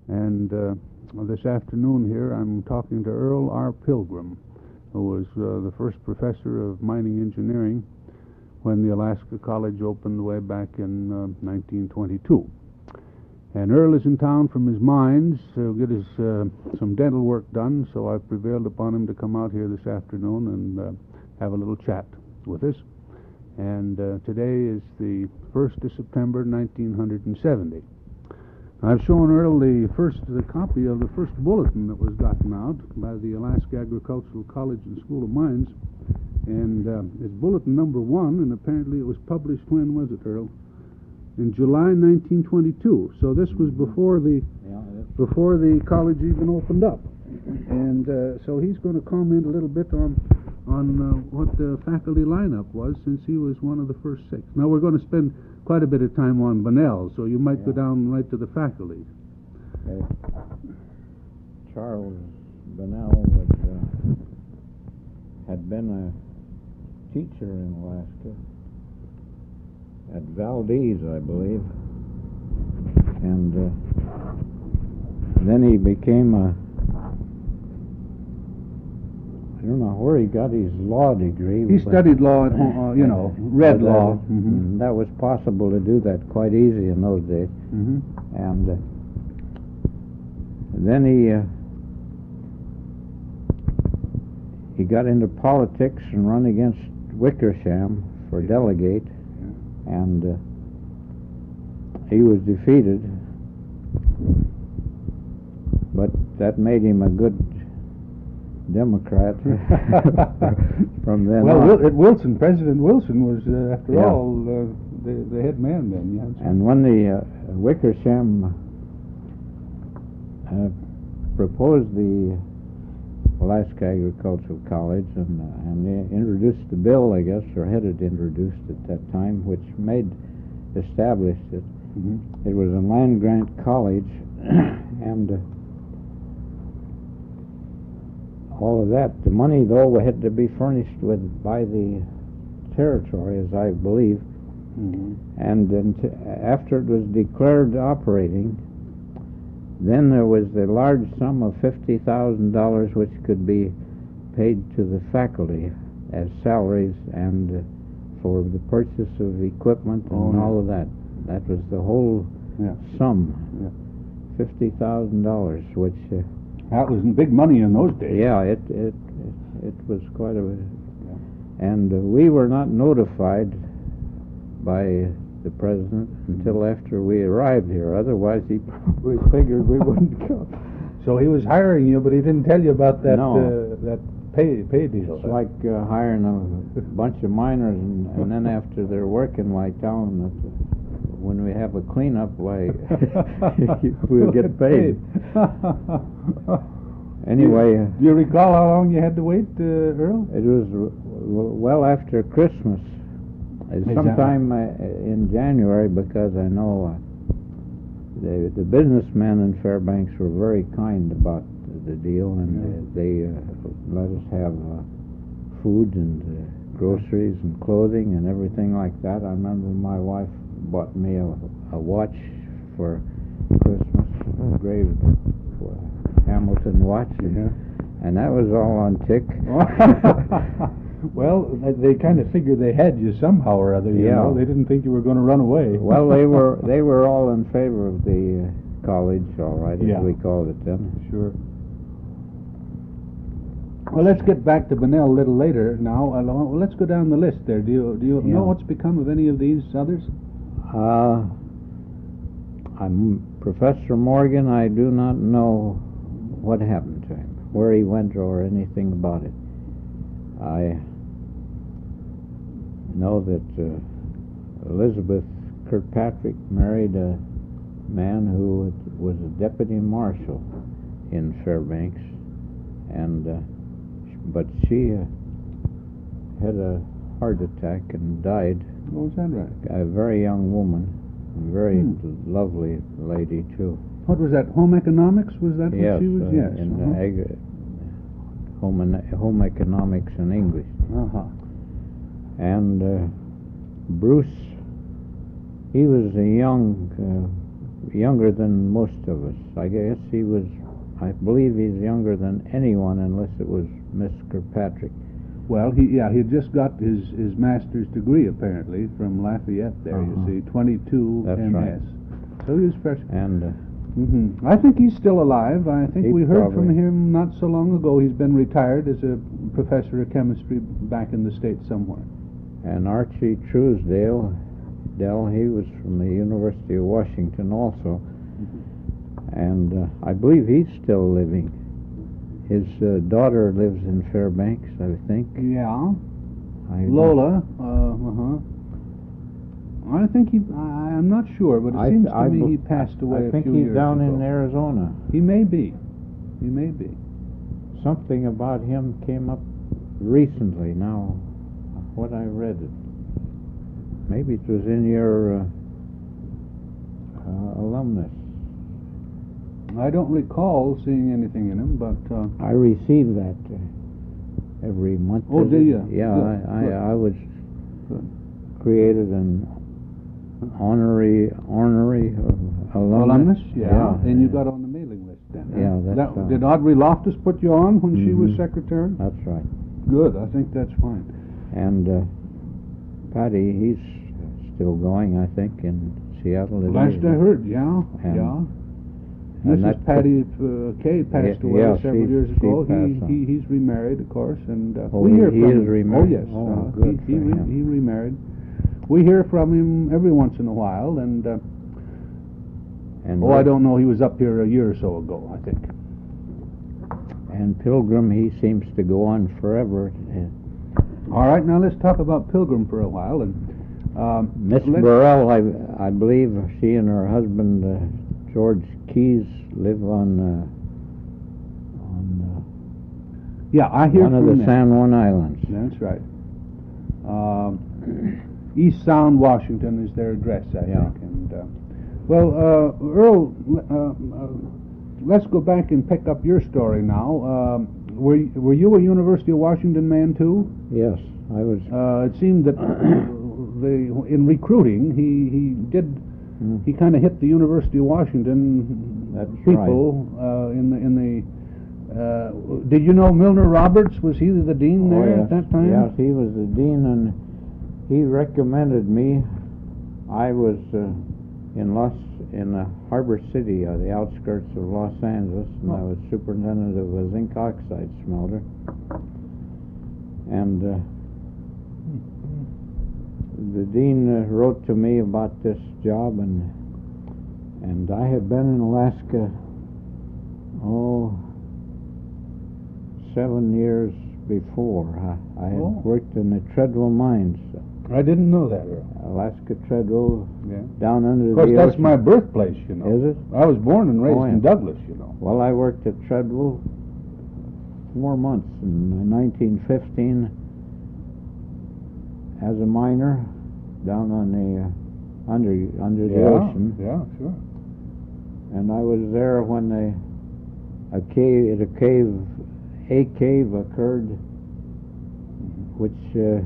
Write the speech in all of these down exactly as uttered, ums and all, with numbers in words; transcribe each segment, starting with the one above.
And uh, this afternoon here I'm talking to Earl R. Pilgrim, who was uh, the first professor of mining engineering when the Alaska College opened way back in uh, nineteen twenty-two. And Earl is in town from his mines to get his uh, some dental work done, so I've prevailed upon him to come out here this afternoon and uh, have a little chat with us. And uh, today is the first of September, nineteen seventy. I've shown Earl the first the copy of the first bulletin that was gotten out by the Alaska Agricultural College and School of Mines, and uh, it's bulletin number one, and apparently it was published, when was it, Earl? In July nineteen twenty-two. So this was before the Yeah, before the college even opened up, and uh, so he's going to comment a little bit on on uh, what the faculty lineup was, since he was one of the first six. Now we're going to spend quite a bit of time on Bunnell, so you might go Yeah. down right to the faculty. uh, Charles Bunnell was, uh, had been a teacher in Alaska at Valdez, I believe, and uh, then he became a, I don't know where he got his law degree. He but- studied law at home, uh, you know, read but that law. was- Mm-hmm. That was possible to do that quite easy in those days. Mm-hmm. And uh, then he uh, he got into politics and run against Wickersham for delegate, and uh, he was defeated. But that made him a good Democrat from then Well, on. Wil- at Wilson, President Wilson was, uh, after Yeah. all, uh, the, the head man then. Yeah. And when the uh, Wickersham uh, proposed the Alaska Agricultural College and, uh, and they introduced the bill, I guess, or had it introduced at that time, which made, established it. Mhm. It was a land grant college, and uh, all of that. The money, though, had to be furnished with by the territory, as I believe. Mhm. And then t- after it was declared operating, then there was the large sum of fifty thousand dollars which could be paid to the faculty as salaries and uh, for the purchase of equipment and Oh, yeah. all of that. That was the whole Yeah. sum, Yeah. fifty thousand dollars, which, uh, That was big money in those days. yeah, it, it, it, it was quite a... And uh, we were not notified by the president until after we arrived here. Otherwise, he we figured we wouldn't come. So he was hiring you, but he didn't tell you about that No. uh, that pay pay deal. It's like uh, hiring a bunch of miners, and, and then after they're working, why tell them that uh, when we have a cleanup, why we'll get paid. Anyway, uh, Do you recall how long you had to wait, uh, Earl? it was w- w- well after Christmas, uh, that sometime uh, in January, because I know uh, the the businessmen in Fairbanks were very kind about the deal, and Yeah. uh, they uh, let us have uh, food and uh, groceries and clothing and everything like that. I remember my wife bought me a, a watch for Christmas, a engraved uh, Hamilton watch, and, Yeah. and that was all on tick. Well, they, they kind of figured they had you somehow or other. You Yeah. know, they didn't think you were going to run away. Well, they were they were all in favor of the uh, college, all right, as Yeah. we called it then. Sure. Well, let's get back to Bunnell a little later now. Uh, well, let's go down the list there. Do you do you Yeah. know what's become of any of these others? Uh, I'm Professor Morgan. I do not know what happened to him, where he went, or anything about it. I know that uh, Elizabeth Kirkpatrick married a man who was a deputy marshal in Fairbanks, and uh, but she uh, had a heart attack and died. Oh, is that right? A very young woman, a very Hmm. lovely lady too. What was that? Home economics? Was that Yes, what she was? uh, yes. in uh-huh. ag- home en- home economics and English. Uh-huh. And uh, Bruce, he was a young, uh, younger than most of us. I guess he was, I believe he's younger than anyone unless it was Miss Kirkpatrick. Well, he yeah, he had just got his, his master's degree, apparently, from Lafayette there, Uh-huh. you see, twenty-two That's M S. right. So he was fresh. And uh, hmm I think he's still alive. I think He we heard from probably- him not so long ago. He's been retired as a professor of chemistry back in the States somewhere. and Archie Truesdale, Dell, he was from the University of Washington also. And uh, I believe he's still living. His uh, daughter lives in Fairbanks, I think. Yeah. I don't- Lola, uh, uh-huh. I think he, I, I'm not sure, but it I- seems to I me bel- he passed away I think a few he's years down ago. in Arizona. He may be. He may be. Something about him came up recently now, what I read it. Maybe it was in your uh, uh, alumnus. I don't recall seeing anything in him, but uh, I receive that uh, every month. Oh, is do it? you? Yeah, Good, I, good. I, I was Good. created an honorary honorary uh, alumnus. alumnus, yeah, and you uh, got on the mailing list then. huh? Yeah, that's That, uh, did Audrey Loftus put you on when she was Mhm. secretary? That's right. Good, I think that's fine. And uh, Patty, he's still going, I think, in Seattle. isn't Last he? I heard, yeah, And- yeah. and Missus that- Patty uh, Kay passed Yeah, away yeah, several she- years she ago. He, passed on. he he's remarried, of course, and uh, Oh, we he- hear he from is him. remarried? Oh yes, Oh, uh, good he he, for re- him. he remarried. We hear from him every once in a while, and uh, And oh, I don't know. He was up here a year or so ago, I think. And Pilgrim, he seems to go on forever. Uh, All right, now let's talk about Pilgrim for a while, and um, Miss let's- Burrell, I, I believe she and her husband uh, George Keyes live on uh, on yeah, I uh, hear one of from the them. San Juan Islands. That's right. Um, East Sound, Washington is their address, I Yeah. think. And uh, well, uh, Earl, uh, uh, let's go back and pick up your story now. Um, were y- were you a University of Washington man too? Yes, I was. Uh, it seemed that the in recruiting he he did Mm. he kind of hit the University of Washington That's people uh, in the in the. Uh, did you know Milner Roberts? Was he the dean Oh, there yes. at that time? Yes, he was the dean, and he recommended me. I was uh, in Los in uh, Harbor City, uh, the outskirts of Los Angeles, and I Oh. was superintendent of a zinc oxide smelter. And uh, the dean uh, wrote to me about this job, and and I had been in Alaska, oh, seven years before. I, I had Oh. worked in the Treadwell mines, I didn't know that, Earl. Alaska Treadwell, Yeah. down under Of course, the that's ocean. my birthplace, you know. Is it? I was born and raised Oh, yeah. in Douglas, you know. Well, I worked at Treadwell four months in nineteen fifteen as a miner down on the uh, under under the ocean, Yeah, sure. and I was there when the a cave a cave a cave occurred, which uh,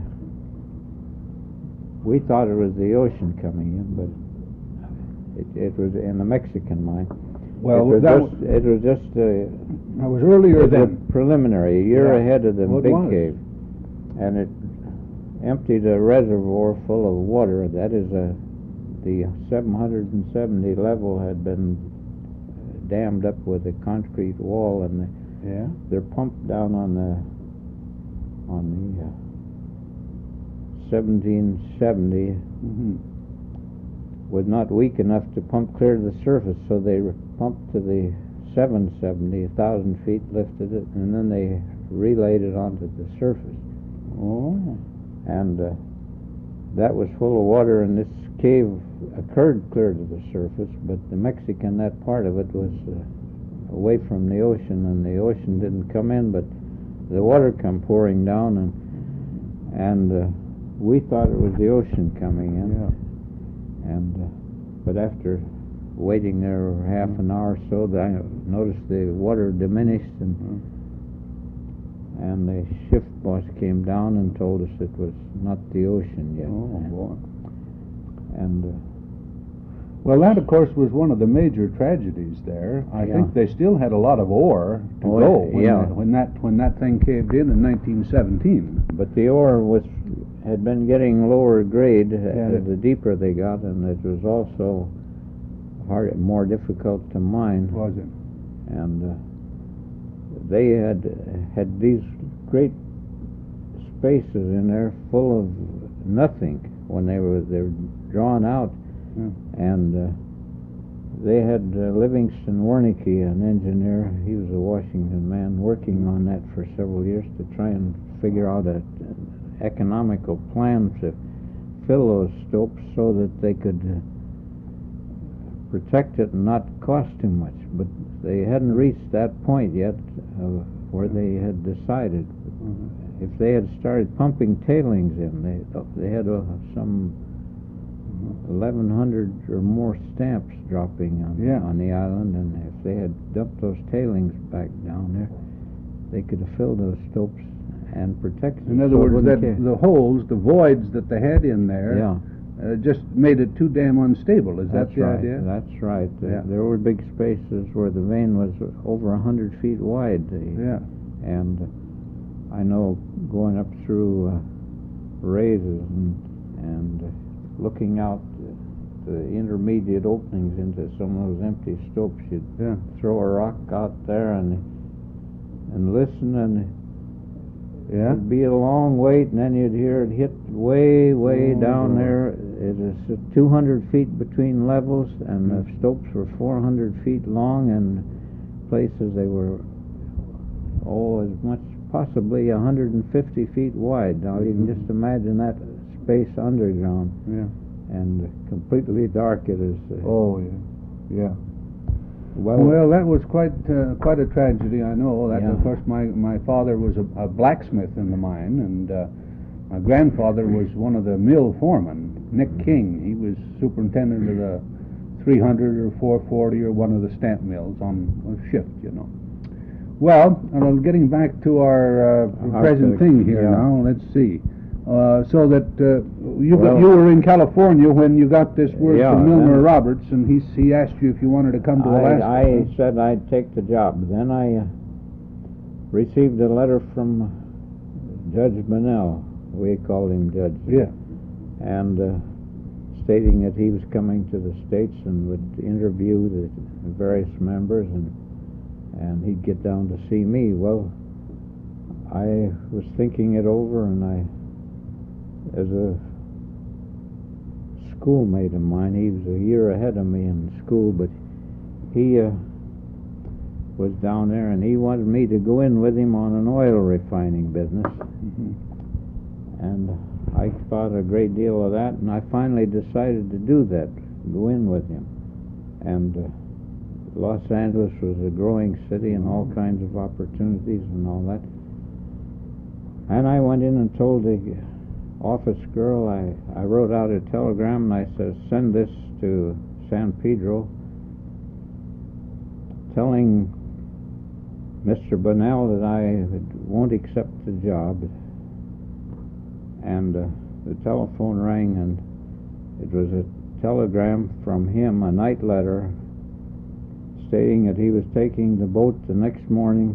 we thought it was the ocean coming in, but it, it was in the Mexican mine. Well, it was that just, it was just uh, I was earlier it was then. preliminary, a year Yeah. ahead of the Well, it big was. cave, and it emptied a reservoir full of water. That is a the seven hundred seventy level had been dammed up with a concrete wall, and they, Yeah. they're pumped down on the on the uh, seventeen seventy hmm was not weak enough to pump clear to the surface, so they re- pumped to the seven seventy, a thousand feet, lifted it, and then they relayed it onto the surface. Oh. And uh, that was full of water, and this cave occurred clear to the surface, but the Mexican, that part of it was uh, away from the ocean, and the ocean didn't come in, but the water come pouring down, and and uh, we thought it was the ocean coming in. Yeah. And uh, but after waiting there half an hour or so, I noticed the water diminished, and and the shift boss came down and told us it was not the ocean yet. Oh, and, boy. and uh, Well, that, of course, was one of the major tragedies there. I Yeah. think they still had a lot of ore to Oh, go when, yeah. that, when that when that thing caved in in nineteen seventeen. But the ore was had been getting lower grade Yeah. uh, the deeper they got, and it was also hard, more difficult to mine. Was it? And uh, they had had these great spaces in there full of nothing when they were they were drawn out. Yeah. And uh, they had uh, Livingston Wernicke, an engineer. He was a Washington man, working on that for several years to try and figure out a, an economical plan to fill those stopes so that they could uh, protect it and not cost too much. But they hadn't reached that point yet uh, where they had decided. Mhm. If they had started pumping tailings in, they they had uh, some eleven hundred or more stamps dropping on, Yeah. on the island, and if they had dumped those tailings back down there, they could have filled those stopes and protected In it other so it words, that wouldn't ca- the holes, the voids that they had in there, yeah, uh, just made it too damn unstable. Is that's that the right. idea? That's right. Uh, Yeah. There were big spaces where the vein was over a hundred feet wide. uh, Yeah. And I know going up through uh, raises and, and uh, looking out uh, the intermediate openings into some of those empty stopes, you'd Yeah. throw a rock out there and and listen, and Yeah. it'd be a long wait, and then you'd hear it hit way, way Oh, down boy. there. It is uh, two hundred feet between levels, and the Mm. stopes were four hundred feet long, and places they were oh as much possibly one hundred fifty feet wide. Now you can Mhm. just imagine that space underground, Yeah. and completely dark it is. uh, Oh, yeah. Yeah. well, Well, that was quite uh, quite a tragedy. I know that. Yeah. Of course, my my father was a, a blacksmith in the mine, and uh, my grandfather was one of the mill foremen. Nick King. He was superintendent of the three hundred or four forty or one of the stamp mills on, on shift. You know. Well, and I'm getting back to our, uh, Our present pick, thing here yeah. now. Let's see. Uh, so that uh, you got, Well- you were in California when you got this word Yeah, from Milner then- Roberts, and he he asked you if you wanted to come to Alaska. I, I said I'd take the job. Then I uh, received a letter from Judge Bunnell. We called him Judge. Yeah. And uh, stating that he was coming to the States and would interview the various members, and and he'd get down to see me. Well, I was thinking it over, and I, as a schoolmate of mine, he was a year ahead of me in school, but he uh, was down there, and he wanted me to go in with him on an oil refining business. Mhm. And I thought a great deal of that, and I finally decided to do that, go in with him. And uh, Los Angeles was a growing city and all kinds of opportunities and all that. And I went in and told the office girl, I, I wrote out a telegram, and I said, send this to San Pedro, telling Mister Bunnell that I won't accept the job. And uh, the telephone rang, and it was a telegram from him, a night letter, stating that he was taking the boat the next morning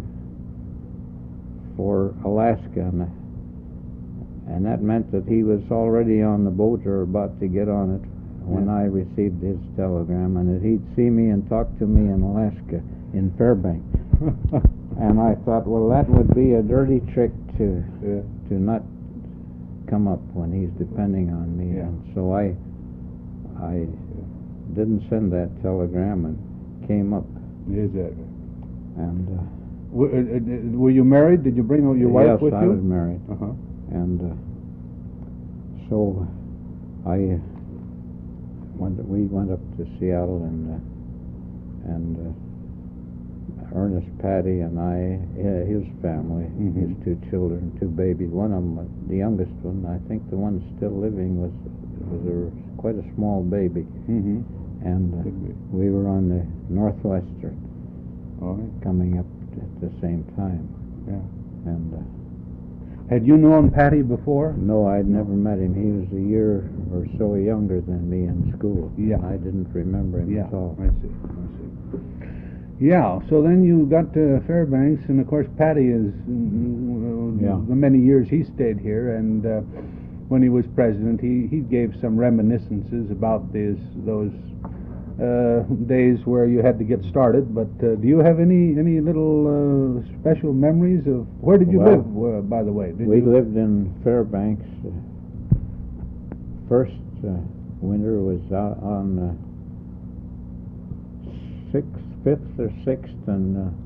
for Alaska, and, and that meant that he was already on the boat or about to get on it when Yeah. I received his telegram, and that he'd see me and talk to me in Alaska, in Fairbanks. And I thought, well, that would be a dirty trick to Yeah. to not come up when he's depending on me. Yeah. And so I I didn't send that telegram and came up. Is that? And uh, Were, uh, uh, were you married? Did you bring your wife yes, with I you? was married. Uh-huh. And uh, so I went. We went up to Seattle, and uh, and uh, Ernest Patty and I, yeah, his family, Mhm. his two children, two babies. One of them, the youngest one, I think the one still living, was was a, quite a small baby. Mm-hmm. And uh, Could be. we were on the Northwestern All right. coming up at the same time. Yeah. And uh, Had you known Patty before? No, I'd never met him. He was a year or so younger than me in school. Yeah. I didn't remember him Yeah, at all. I see, I see. Yeah, so then you got to Fairbanks, and of course Patty is, mm, uh, Yeah. the many years he stayed here, and uh, when he was president, he, he gave some reminiscences about these, those uh, days where you had to get started, but uh, do you have any, any little uh, special memories of, where did you Well, live, uh, by the way? Did We you, lived in Fairbanks. Uh, first uh, winter was out on uh, sixth, fifth or sixth, and uh,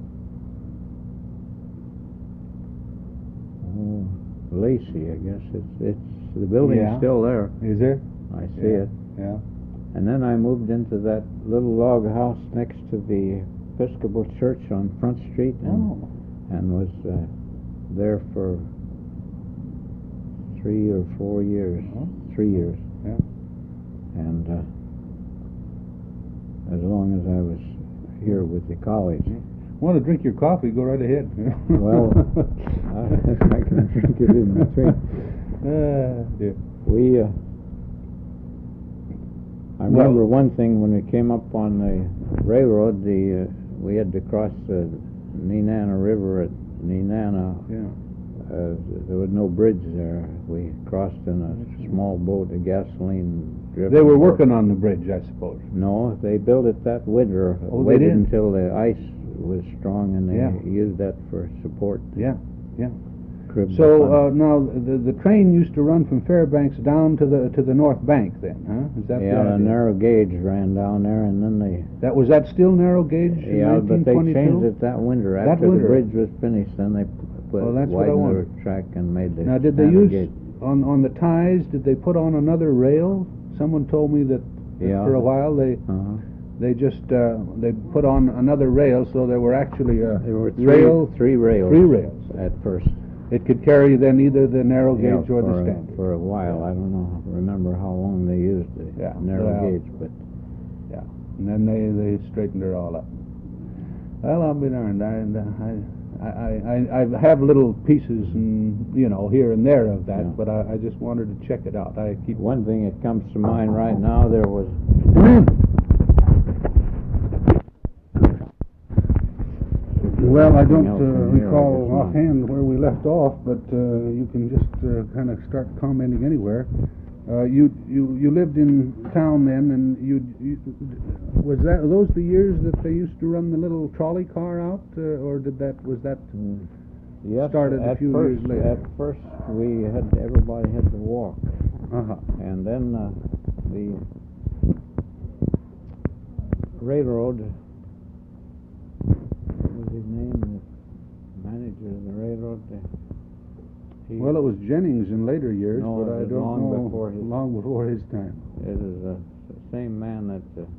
oh, Lacey, I guess. It's it's the building's Yeah. still there. Is there? I see Yeah. it. Yeah. And then I moved into that little log house next to the Episcopal Church on Front Street, and Oh. and was uh, there for three or four years. Oh. Three years. Yeah. And uh, as long as I was here with the college. Want to drink your coffee? Go right ahead. Well, I, I can drink it in between. Uh, yeah. We, uh, I remember one thing when we came up on the railroad. The uh, we had to cross the Nenana River at Nenana. Yeah. Uh, there was no bridge there. We crossed in a small boat, a gasoline driven They were boat. working on the bridge, I suppose. No, they built it that winter. Oh, they waited did? until the ice was strong, and they Yeah. used that for support. Yeah, yeah. Cribbed So up on uh, now the the train used to run from Fairbanks down to the to the North Bank, then, huh? Is that yeah, the a idea? narrow gauge ran down there, and then they That was that still narrow gauge? in yeah, but they nineteen twenty-two? changed it that winter. That After winter? the bridge was finished, then they put Well, that's what I widened wondered. the track and made the Now, did they standard use gauge. on on the ties? Did they put on another rail? Someone told me that, that Yeah. for a while they Uh-huh. they just uh, they put on another rail, so there were actually a There were three, rail, three rails. three rails. at first. It could carry then either the narrow Yeah, gauge or for, the a- standard. for a while. I don't know. Remember how long they used the Yeah, narrow well, gauge, but Yeah, and then they, they straightened it all up. Well, I'll be darned. I, I, I, I, I have little pieces, and you know, here and there of that, Yeah. but I, I just wanted to check it out. I keep. one thing that comes to mind right now, there was Well, I don't else uh, from here, I recall guess not. offhand where we left off, but uh, you can just uh, kind of start commenting anywhere. Uh, you, you you lived in town then, and you, you was that those the years that they used to run the little trolley car out, uh, or did that was that Mm, yes, started a at few first, years later? At first, we had everybody had to walk, uh-huh. and then uh, the railroad. What was his name? The manager of the railroad. Uh, he, Well, it was Jennings in later years, No, but it I was don't long know before his- long before his time. It is uh, the same man that uh,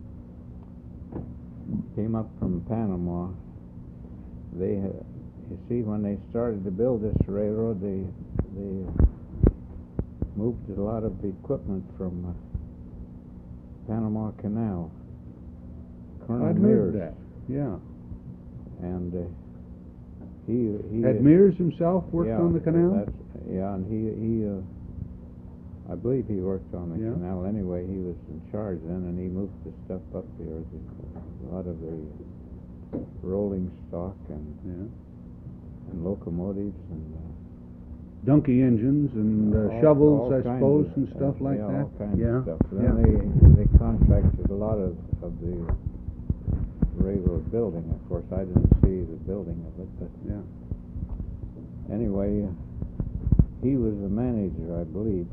came up from Panama. They, uh, you see, when they started to build this railroad, they they moved a lot of the equipment from uh, Panama Canal. Colonel I'd Mears, heard that. Yeah. and uh, he he Had Mears himself worked yeah, on the canal? That's, yeah, and he he. Uh, I believe he worked on the Yeah. canal anyway. He was in charge then, and he moved the stuff up here. The, a lot of the rolling stock and, Yeah. and locomotives and uh, Donkey engines and uh, all- shovels, all I kinds suppose, of- and stuff like yeah, that. all kinds yeah. of stuff. Then yeah. they they contracted a lot of of the railroad building. Of course, I didn't see the building of it, but Yeah. anyway, he was the manager, I believe,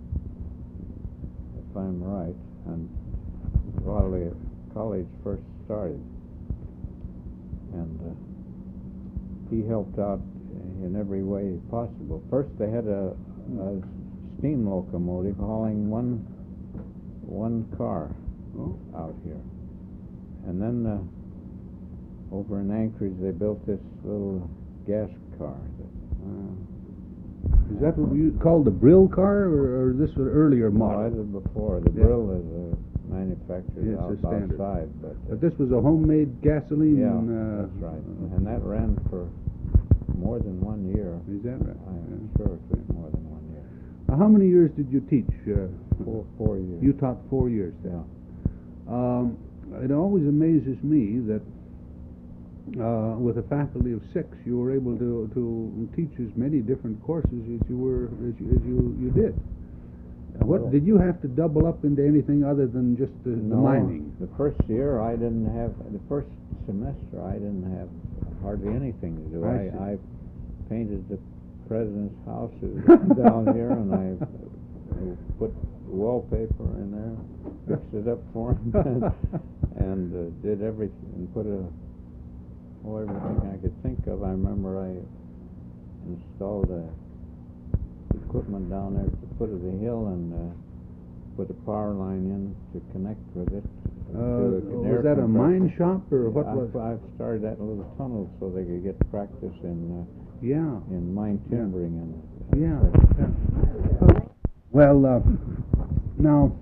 if I'm right, and while the college first started, and uh, he helped out in every way possible. First, they had a, a steam locomotive hauling one one car Oh. out here, and then uh, over in Anchorage they built this little gas car. That, Uh, is that what you called the Brill car, or, or this was an earlier No, I model? did before. The Yeah. Brill is uh, manufactured It's a out, standard. outside, but, uh, But this was a homemade gasoline. yeah, uh, that's right. And that ran for more than one year. Is that right? I'm Yeah. sure it was more than one year. Uh, how many years did you teach? Uh, Four, four years. You taught four years then. Yeah. Um, it always amazes me that uh, with a faculty of six, you were able to to teach as many different courses as you were as you as you, you did. Yeah, What well, did you have to double up into anything other than just the, the no, mining? The first year I didn't have, the first semester I didn't have hardly anything to do. I I, see. I painted the president's houses down here, and I uh, put wallpaper in there, fixed it up for him, and, and uh, did everything, and put a, oh, everything I could think of. I remember I installed a equipment down there at the foot of the hill and uh, put a power line in to connect with it. Uh, to an air was that a compressor. mine shop or what I, was? I started that little tunnel so they could get practice in Yeah, uh, in mine Yeah. timbering and. yeah. such. yeah. Well, uh, now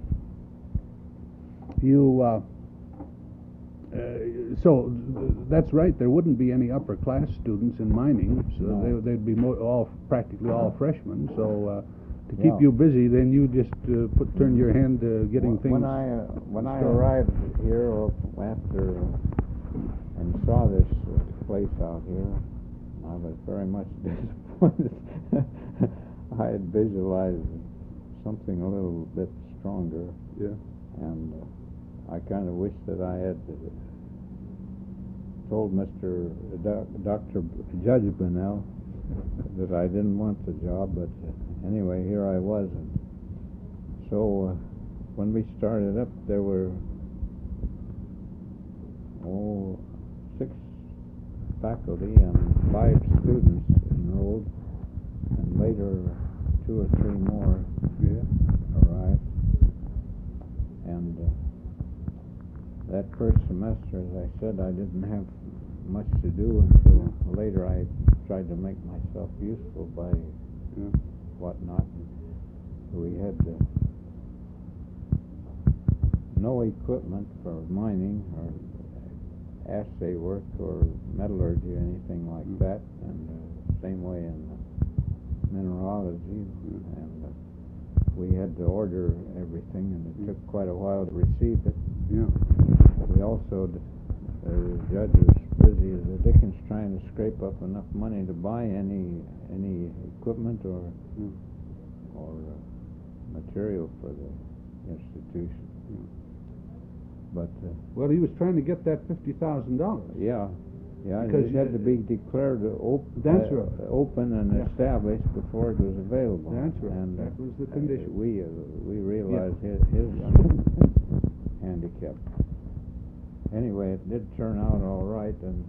you. Uh, Uh, so th- that's right. There wouldn't be any upper class students in mining. So No. they, they'd be mo- all practically all freshmen. So uh, to keep Yeah. you busy, then you just uh, put turn your hand to getting Wh- things. When I uh, when I installed. arrived here or after uh, and saw this uh, place out here, I was very much disappointed. I had visualized something a little bit stronger, Yeah. and uh, I kind of wish that I had uh, told Mister Doc, Doctor Judge Bunnell that I didn't want the job, but uh, anyway, here I was. And so uh, when we started up, there were oh six faculty and five students enrolled, and later two or three more Yeah. arrived. And uh, that first semester, as I said, I didn't have much to do until later. I tried to make myself useful by Yeah. whatnot. We had uh, no equipment for mining or assay work or metallurgy or anything like Mm. that, and uh, same way in uh, mineralogy. Mm. And uh, we had to order everything, and it took quite a while to receive it. Yeah. We also, d- uh, the judge was busy as a dickens trying to scrape up enough money to buy any any equipment or Mm. or uh, material for the institution. Yeah. But uh, Well, he was trying to get that fifty thousand dollars. yeah, yeah, Because it had you- to be declared op- That's uh, right. open and Yeah. established before it was available. That's right. And uh, That was the uh, condition. we uh, we realized his, his handicap. Anyway, it did turn out all right, and,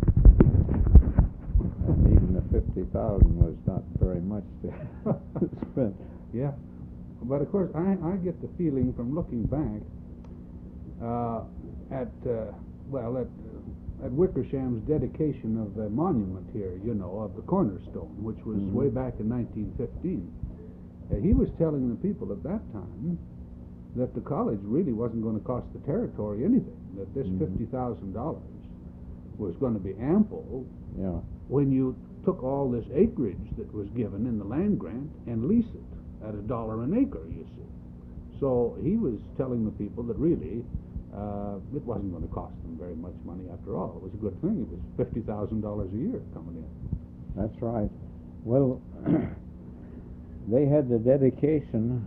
and even the fifty thousand was not very much to spend. Yeah. But of course, I, I get the feeling from looking back uh, at, uh, well, at, uh, at Wickersham's dedication of the monument here, you know, of the cornerstone, which was Mhm. way back in nineteen fifteen. Uh, he was telling the people at that time that the college really wasn't going to cost the territory anything, that this Mhm. fifty thousand dollars was going to be ample Yeah, when you took all this acreage that was given in the land grant and lease it at a dollar an acre, you see. So he was telling the people that really uh, it wasn't going to cost them very much money after all. It was a good thing. It was fifty thousand dollars a year coming in. that's right. Well, they had the dedication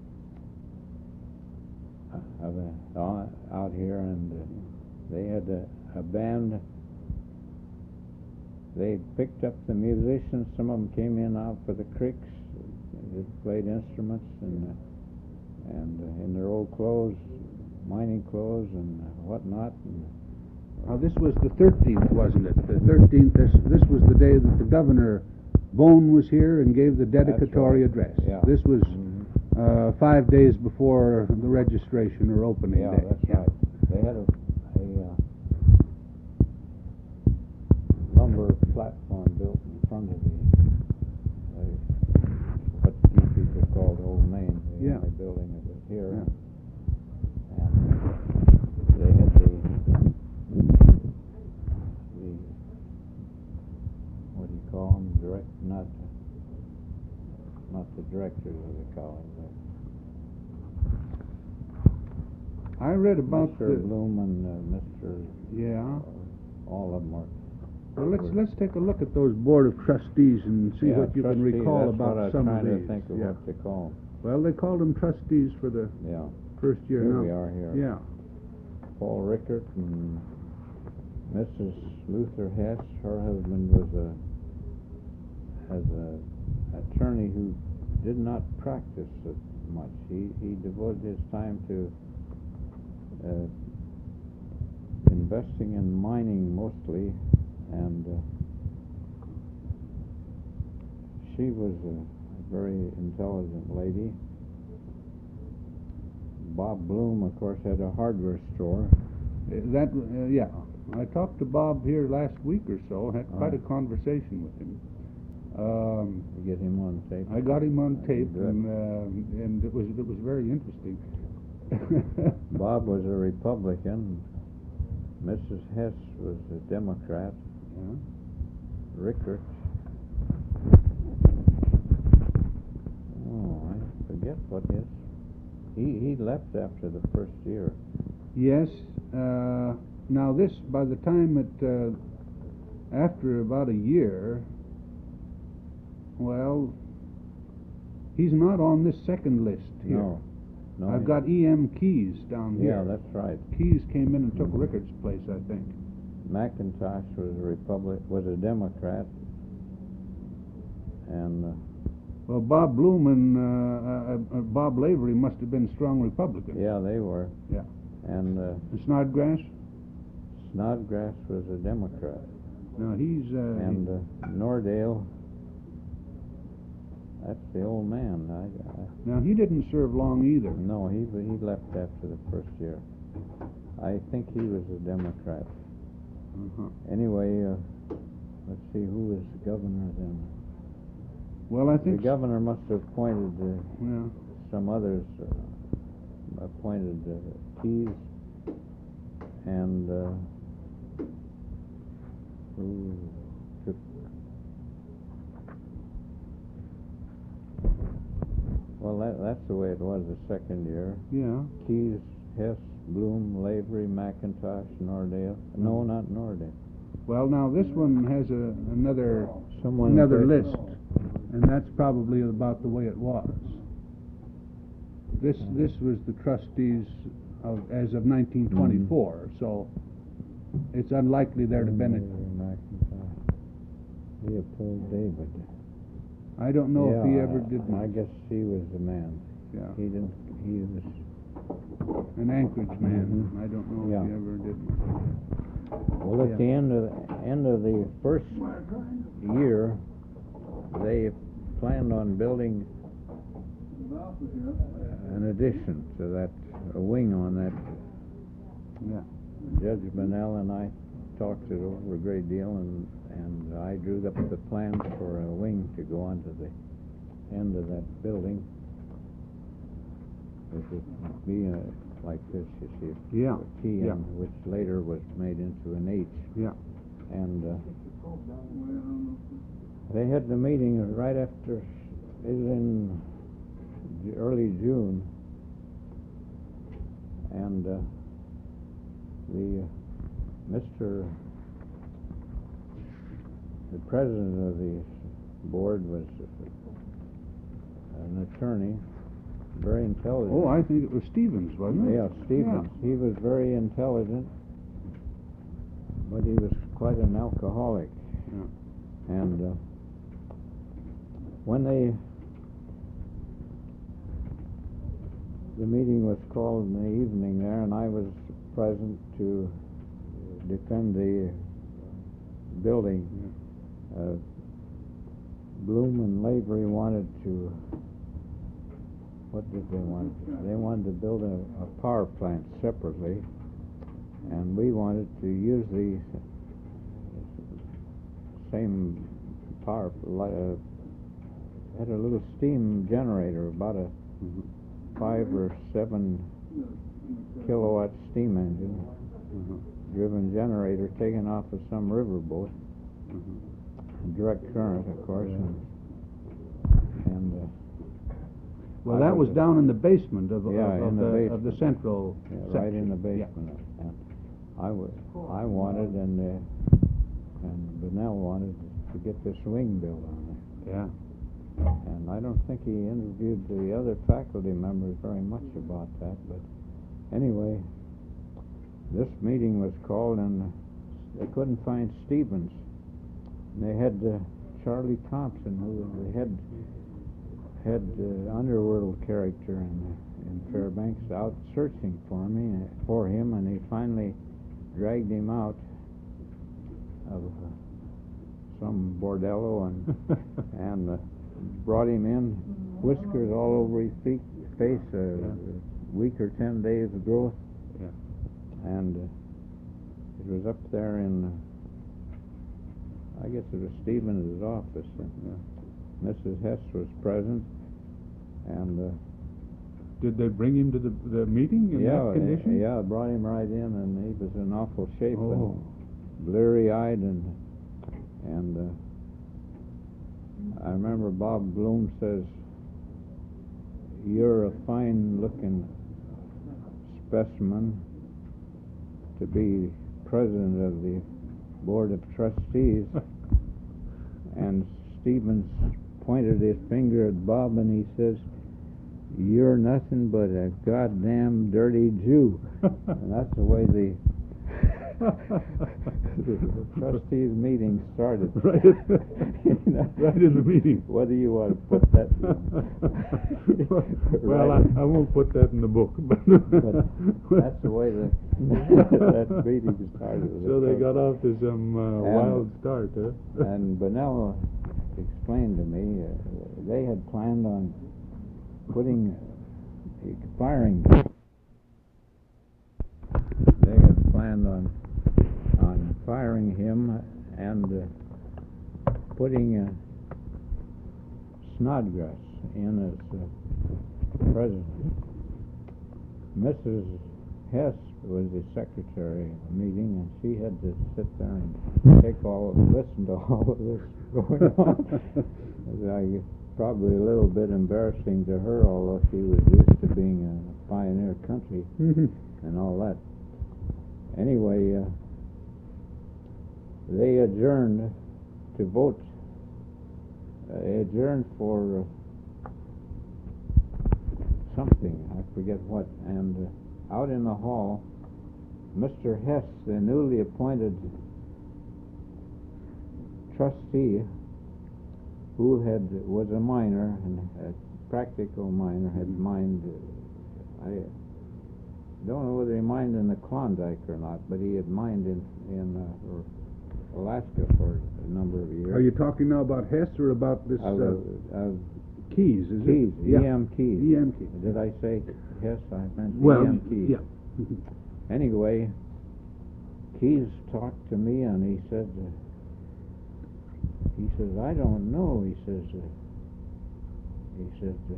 of a, uh, out here, and uh, they had a, a band. They picked up the musicians. Some of them came in out for the creeks. They played instruments and uh, and uh, in their old clothes, mining clothes and whatnot. And Now this was the thirteenth, wasn't it? The thirteenth. This this was the day that the governor Bone was here and gave the dedicatory right. address. Yeah. This was Mhm. uh, five days before the registration or opening Yeah, day. that's right. They had a, a uh, lumber platform built in front of the, the what you people call the old main, the Yeah. only building that was here. Yeah. And they had the, the what do you call town direct, not not the directors of the college. I read about Mister the, Bloom and uh, Mister yeah. Uh, all of them are. Well, let's let's take a look at those board of trustees and see yeah, what you can trustee, recall that's about what I was some trying of to these. think of yeah. what to call Well, they called them trustees for the them. Yeah. first year. Here now. we are here. Yeah. Paul Rickert and Missus Luther Hess. Her husband was a as a attorney who did not practice it much. He he devoted his time to uh, investing in mining mostly, and uh, she was a very intelligent lady. Bob Bloom, of course, had a hardware store. Uh, That uh, yeah. I talked to Bob here last week or so. Had quite Oh. a conversation with him. Um, You get him on tape. I got him on tape, Good. and uh, and it was it was very interesting. Bob was a Republican. Missus Hess was a Democrat. Yeah. Rickert. Oh, I forget what his. He he left after the first year. Yes. Uh, now this, by the time it, uh, after about a year, well, he's not on this second list here. No, no. I've he- got E M Keys down Yeah, here. that's right. Keys came in and took Rickard's place, I think. McIntosh was a Republic, was a Democrat, and uh, Well, Bob Bloom and uh, uh, uh, Bob Lavery must have been strong Republicans. yeah, they were. Yeah. And uh, And Snodgrass? Snodgrass was a Democrat, No, he's. Uh, and uh, Nordale. That's the old man. I, I, now he didn't serve long either. no, he he left after the first year. I think he was a Democrat. Uh-huh. Anyway, uh, let's see, who was the governor then? Well, I The think. governor must have appointed uh, Yeah. some others, uh, appointed uh, Keys and uh, who took. Well, that, that's the way it was the second year. Yeah. Keys, Hess, Bloom, Lavery, McIntosh, Nordale. No, not Nordale. Well, now this one has a another Someone another first- list, and that's probably about the way it was. This this was the trustees of as of nineteen twenty-four, so it's unlikely there to have been a. McIntosh. Leopold David. I don't know if he Yeah, ever did. I guess he was the man. Yeah, He didn't. He was. an Anchorage man. Mhm. I don't know Yeah. if he ever did much. Well, at Yeah. the end of the, end of the first year, they planned on building an addition to that, a wing on that. Yeah. Judge Bunnell and I talked it over a great deal, and and I drew up the plans for a wing to go onto the end of that building. It would be uh, like this, you see. Yeah. A T, Yeah. and which later was made into an H. Yeah. And uh, they had the meeting right after, it was in Ju- early June, and uh, the uh, Mister the president of the board was an attorney, very intelligent. Oh, I think it was Stevens, wasn't it? Yeah, Stevens. He was very intelligent, but he was quite an alcoholic. Yeah. And uh, when they, the meeting was called in the evening there, and I was present to defend the building. Uh, Bloom and Lavery wanted to, what did they want? They wanted to build a, a power plant separately, and we wanted to use the same power, li- uh, had a little steam generator, about a Mhm. five or seven kilowatt steam engine, Mhm. driven generator taken off of some riverboat. Mhm. direct current, of course, and, and uh, Well, I that was was- down in the basement of, of, Yeah, of in the the, of the basement. central yeah, section. right in the Yeah. basement. And I was, I wanted, and uh, and Bunnell wanted to get this wing built on there. Yeah. And I don't think he interviewed the other faculty members very much about that, but anyway, this meeting was called, and they couldn't find Stevens. And they had uh, Charlie Thompson, who was the head head uh, underworld character in in Fairbanks, out searching for me for him, and he finally dragged him out of uh, some bordello and and uh, brought him in, whiskers all over his feet, face, a uh, week or ten days of growth. Yeah. And uh, it was up there in, uh, I guess it was Stevens' office. And Yeah. Missus Hess was present, and uh, Did they bring him to the, the meeting in yeah, that condition? uh, yeah, brought him right in, and he was in awful shape Oh. and bleary-eyed, and and uh, I remember Bob Bloom says, "You're a fine-looking specimen to be president of the board of trustees." And Stevens pointed his finger at Bob, and he says, "You're nothing but a goddamn dirty Jew." And that's the way the, the trustees meeting started. Right. You know, Right in the meeting. Whether you want to put that. Well, Right. I, I won't put that in the book, but, But that's the way the that meeting started. So they got off to some uh, And- wild start, huh? And Bunnell explained to me uh, they had planned on putting, uh, firing. They had planned on on firing him and uh, putting uh, Snodgrass in as uh, president. Missus Hess was the secretary of the meeting, and she had to sit there and take all of, listen to all of this going on. I, probably a little bit embarrassing to her, although she was used to being a pioneer country and all that. Anyway, uh, they adjourned to vote. Uh, they adjourned for uh, something, I forget what, and uh, out in the hall, Mister Hess, the newly appointed trustee, who had was a miner, and a practical miner, had mined. Uh, I don't know whether he mined in the Klondike or not, but he had mined in in uh, Alaska for a number of years. Are you talking now about Hess or about this Of, uh, uh, Keys? Is Keys, it? Yeah. E M Keys. E M Keys. Did I say Hess? I meant Well, E M Keys. yeah. Anyway, Keys talked to me, and he said, uh, he says, "I don't know." He says, uh, he says, uh,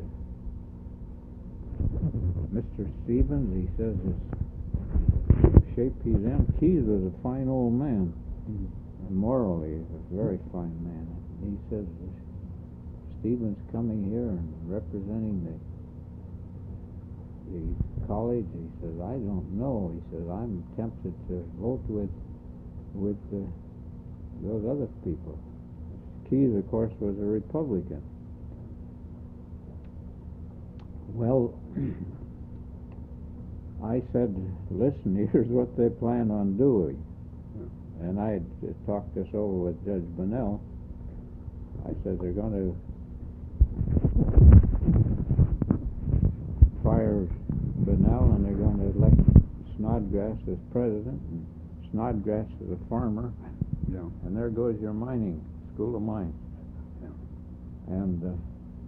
"Mister Stevens," he says, "is shape he's in." Keys was a fine old man, and morally a very fine man. He says, "Stevens coming here and representing the the college," he says, "I don't know." He says, "I'm tempted to vote with with uh, those other people." Keys, of course, was a Republican. Well, I said, "Listen, here's what they plan on doing." Yeah. And I had uh, talked this over with Judge Bunnell. I said, "They're going to fire Bunnell, and they're going to elect Snodgrass as president. And Snodgrass is a farmer, Yeah. and there goes your mining school of mines." Yeah. And uh,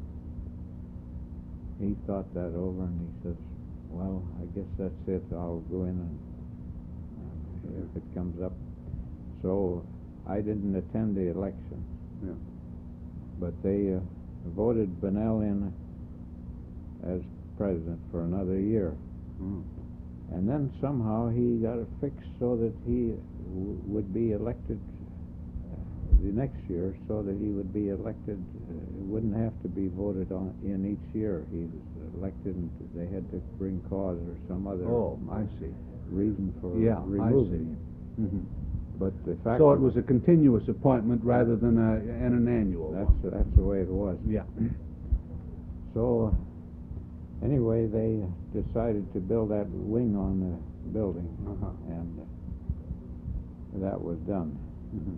he thought that over, and he says, "Well, I guess that's it. I'll go in and uh, if it comes up." So I didn't attend the election. Yeah. But they uh, voted Bunnell in as president for another year. Mm. And then somehow he got it fixed so that he w- would be elected uh, the next year so that he would be elected. Uh, it wouldn't have to be voted on in each year. He was elected, and they had to bring cause or some other Oh, I see. reason for Yeah, I removing see. him. Mhm. But the fact So of it was a continuous appointment rather than a, an, an annual that's one. that's the way it was. Yeah. So anyway, they decided to build that wing on the building, Uh-huh. and uh, that was done. Mhm.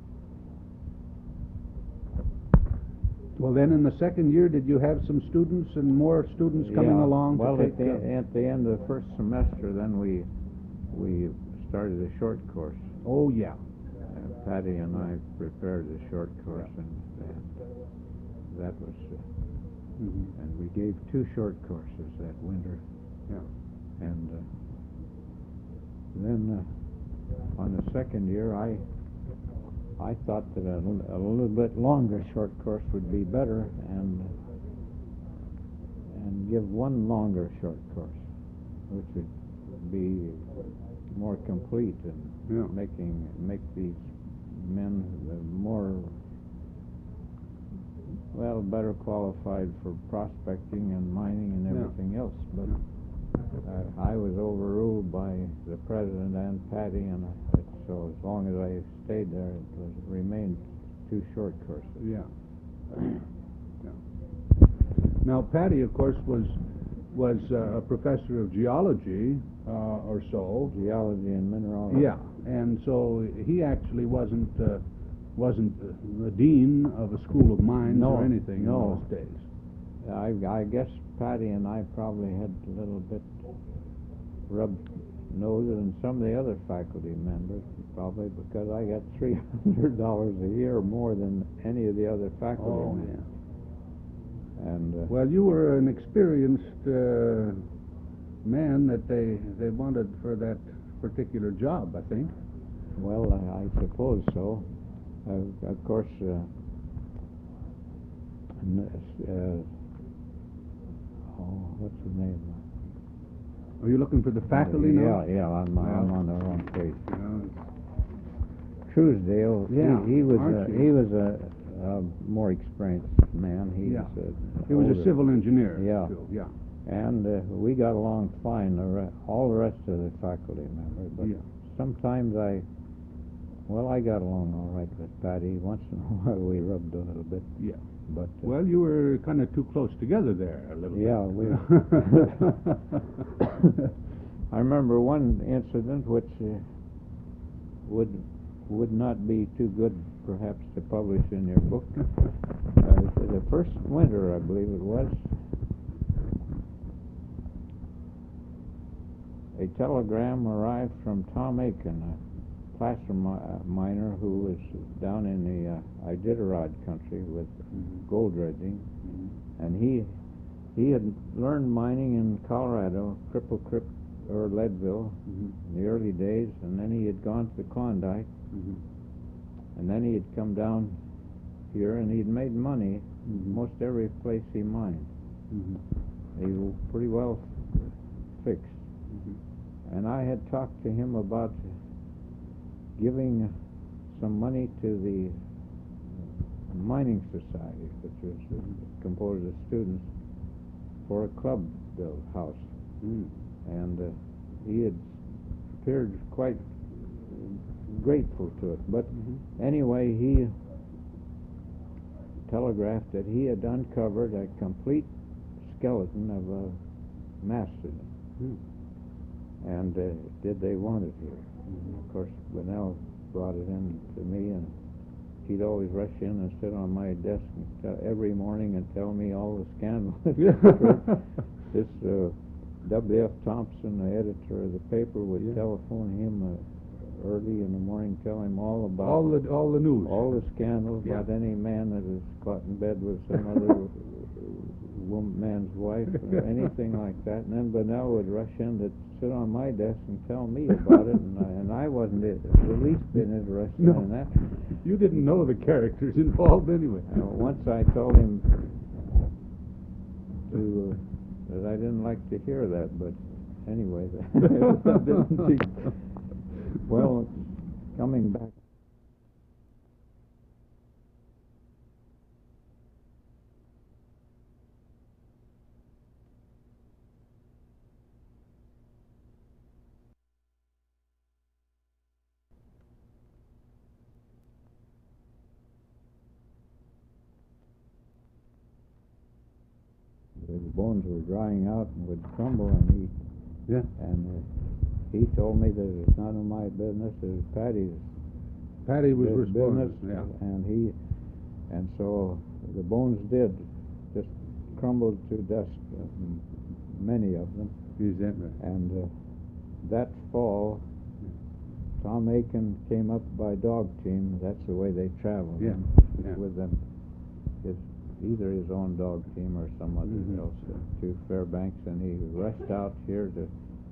Well, then in the second year, did you have some students and more students coming Yeah, along well, to at take the, uh, at the end of the first semester, then we we started a short course. Oh, yeah. Uh, Patty and I prepared a short course, Yeah. and, and that was, uh, Mhm. and we gave two short courses that winter. Yeah. And uh, then uh, on the second year, I I thought that a, l- a little bit longer short course would be better, and and give one longer short course, which would be more complete and Yeah. making make these men uh, more well better qualified for prospecting and mining and Yeah. everything else. But Yeah. uh, I was overruled by the president and Patty, and I, so as long as I stayed there, it was remained two short courses. Yeah. Yeah. Now, Patty, of course, was was uh, a professor of geology uh, or so. Geology and mineralogy. Yeah, and so he actually wasn't uh, wasn't the dean of a school of mines No, or anything no. in those days. I, I guess Patty and I probably had a little bit rubbed noses, and some of the other faculty members probably, because I got three hundred dollars a year more than any of the other faculty Oh, members. yeah. And uh, Well, you were an experienced uh, man that they they wanted for that particular job, I think. well, I, I suppose so. Uh, of course, uh, n- uh, oh, what's his name? Are you looking for the faculty now? Yeah, yeah, I'm, I'm Well. on the wrong page. Yeah. Truesdale. Yeah, he, he was a, Archie. he was a, a more experienced man. He Yeah. was a He was a older- civil engineer. Yeah. too. Yeah. And uh, we got along fine. The re- all the rest of the faculty members, but Yeah. sometimes I, well, I got along all right with Patty. Once in a while, we rubbed a little bit. Yeah. But uh, Well, you were kind of too close together there a little yeah, bit. we. I remember one incident which uh, would would not be too good, perhaps, to publish in your book. Uh, the first winter, I believe it was, a telegram arrived from Tom Aiken, a placer mi- uh, miner who was down in the uh, Iditarod country with Mhm. gold dredging, Mhm. and he he had learned mining in Colorado, Cripple Crip or Leadville, Mhm. in the early days, and then he had gone to the Klondike, Mhm. and then he had come down here, and he'd made money Mhm. most every place he mined. Mhm. He was pretty well fixed. Mhm. And I had talked to him about giving some money to the mining society, which was uh, composed of students, for a club built house. Mm. And uh, he had appeared quite grateful to it. But Mhm. anyway, he telegraphed that he had uncovered a complete skeleton of a mastodon. Mm. And uh, did they want it here? Mhm. Of course, Bunnell brought it in to me, and he'd always rush in and sit on my desk and tell, every morning and tell me all the scandals. This uh, W F Thompson, the editor of the paper, would Yeah. telephone him uh, early in the morning, tell him all about all the all the news. all the scandals Yeah. about any man that has got in bed with some other woman, man's wife or anything like that. And then Bunnell would rush in to sit on my desk and tell me about it, and I, and I wasn't the least bit interested No. in that. You didn't know the characters involved anyway. Uh, once I told him to, uh, that I didn't like to hear that, but anyway, that didn't teach. Well, coming back. bones were drying out and would crumble, and he Yeah. and uh, he told me that it's none of my business. It was Patty's Patty was bu- responsible. business, Yeah. and he and so the bones did just crumbled to dust, uh, m- many of them. Is that right? And uh, that fall, Tom Aiken came up by dog team. That's the way they traveled. Yeah, and yeah. With them, his either his own dog team or some other Mhm. else uh, to Fairbanks, and he rushed out here to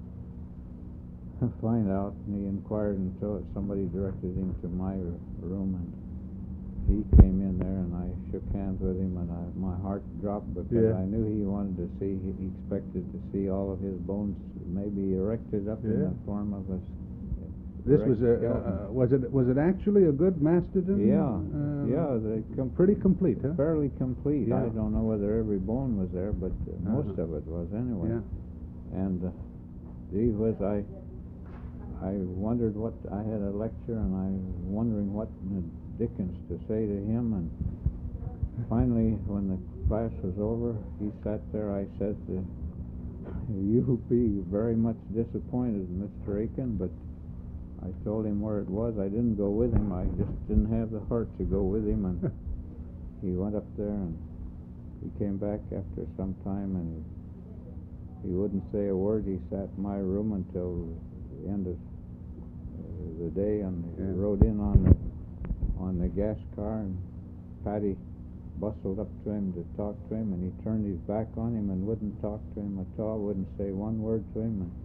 find out. And he inquired until somebody directed him to my r- room, and he came in there, and I shook hands with him, and I, my heart dropped because Yeah. I knew he wanted to see. He he expected to see all of his bones maybe erected up in Yeah. the form of a. s- This was a, erect uh, uh, was it was it actually a good mastodon? Yeah, Uh, yeah, they com- pretty complete, huh? fairly complete. Yeah. I don't know whether every bone was there, but uh, most Uh-huh. of it was anyway. Yeah. And uh, gee whiz, I I wondered what I had a lecture, and I was wondering what in the dickens to say to him. And finally, when the class was over, he sat there. I said, uh, "You'll be very much disappointed, Mister Aiken, but." I told him where it was. I didn't go with him. I just didn't have the heart to go with him. And he went up there, and he came back after some time, and he, he wouldn't say a word. He sat in my room until the end of uh, the day, and he Yeah. rode in on the on the gas car, and Patty bustled up to him to talk to him, and he turned his back on him and wouldn't talk to him at all. Wouldn't say one word to him, and.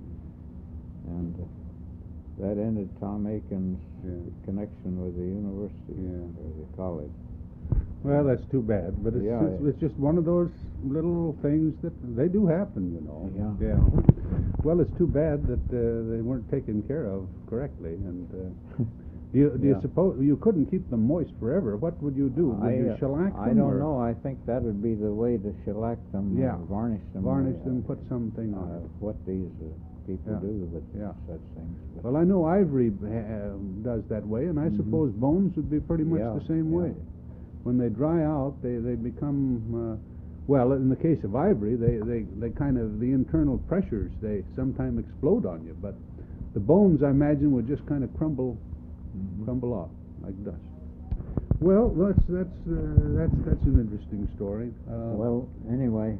and uh, that ended Tom Aiken's Yeah. connection with the university Yeah. or the college. Well, that's too bad, but it's, Yeah, it's, it- it's just one of those little things that they do happen, you know. Yeah. Yeah. Well, it's too bad that uh, they weren't taken care of correctly. And uh, do you do you Yeah. suppose you couldn't keep them moist forever? What would you do? Would I, you uh, shellac them? I don't or know. I think that would be the way to shellac them, Yeah. or varnish them. Varnish uh, them, put something on uh, it. what these uh, people Yeah. do with Yeah. such things. But Well, I know ivory uh, does that way, and I Mhm. suppose bones would be pretty much Yeah, the same yeah. way. When they dry out, they they become uh, well. In the case of ivory, they, they they kind of the internal pressures they sometimes explode on you, but the bones, I imagine, would just kind of crumble Mhm. crumble off like dust. Well, that's that's uh, that's that's an interesting story. Uh, Well, anyway,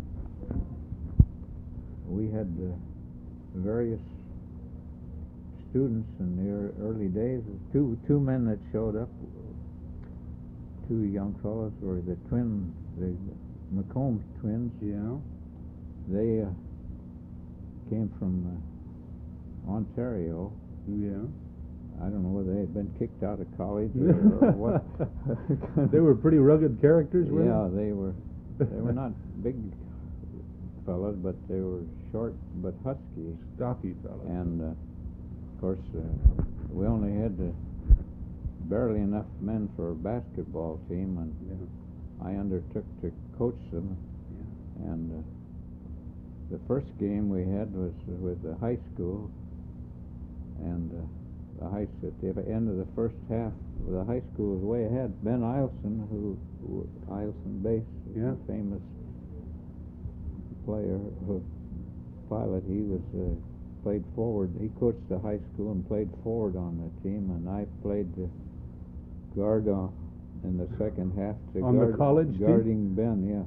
we had uh, various students in the ear- early days. Two two men that showed up, two young fellows were the twin, the McCombs twins. yeah, They uh, came from uh, Ontario. yeah. I don't know whether they had been kicked out of college or, or what. They were pretty rugged characters, were Yeah, they were. They were not big fellows, but they were short but husky. stocky fellows. And uh, of course, uh, we only had uh, barely enough men for a basketball team, and Yeah. I undertook to coach them. And uh, the first game we had was with the high school, and uh, the high at the end of the first half, the high school was way ahead. Ben Eilson, who, who Eilson Bass, Yeah. a famous player, who, pilot, he was uh, played forward. He coached the high school and played forward on the team, and I played the guard on, in the second half to On the guard, college team? guarding Ben. Yeah.